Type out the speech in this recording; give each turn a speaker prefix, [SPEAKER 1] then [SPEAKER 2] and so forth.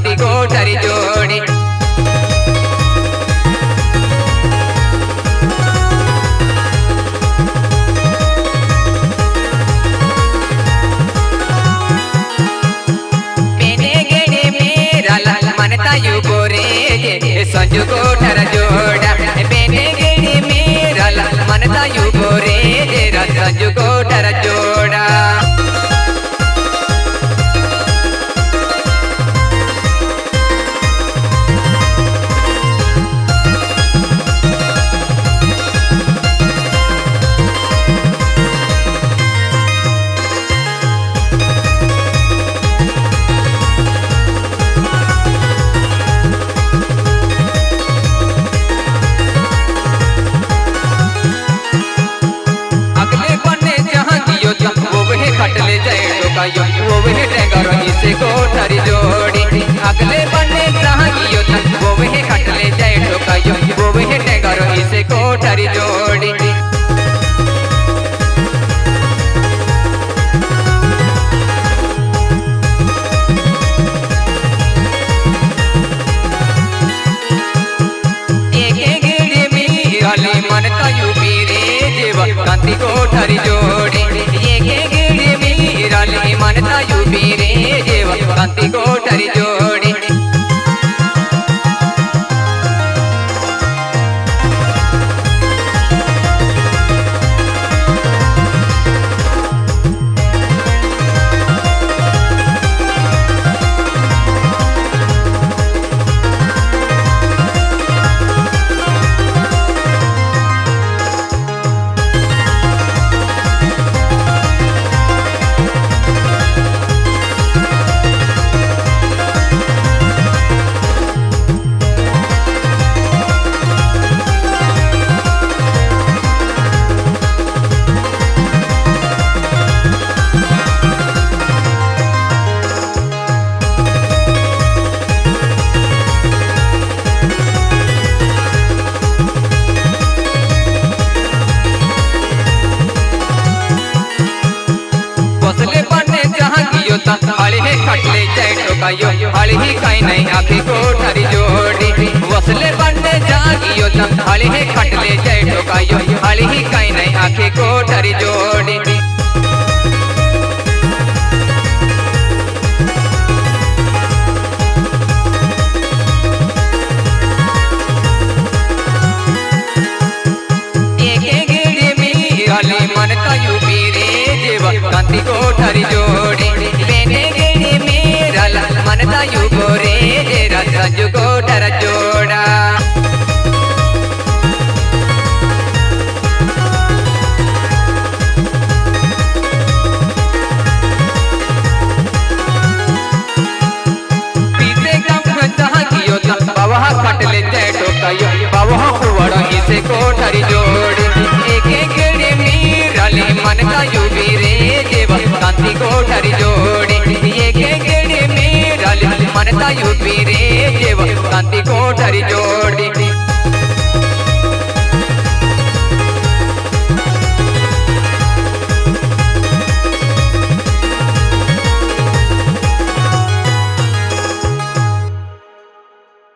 [SPEAKER 1] कांति कोठरी जोड़ी पेने गेड़े मेरा लाल मनता यू गोरे संजू कोठर जोड़ा पेने गेड़े मेरा लाल मनता यू गोरे संजू कोठर जोड़ा वो वह टेंगर इसे कोठरी जोड़ी अगले बने चाहिए वो वह खट ले जाए ठोकायो वो वह टेंगर इसे कोठरी जोड़ी एक गिड़ी में अली मन का यू पीरे जेवा कांति कोठरी जोड़ी मनता यू पीरे जेवा कांति कोठरी जोड़ी हली है खटले जाए ठोकायो हली ही कहीं नहीं आखी कोठरी जोड़ी वसले बनने जागियो हली है खटले जाए ठोकायो हली ही कहीं नहीं आखी कोठरी जोड़ी एक गिड़ी में हली मनता यू पीरे जेवा कांति कोठरी जोड़ी मनता यू गोरे जेरा संजू कोठर जोड़ा पीछे कम चाहिए बाबा खट ले जाए ठोकायो बाबा कुवड़ा इसे कोठरी जोड़ी एक गेड़े में रली मनता यू बीरे जेवा कांति कोठरी जोड़ी मनता यू पीरे जेवा कांति कोठरी जोड़ी।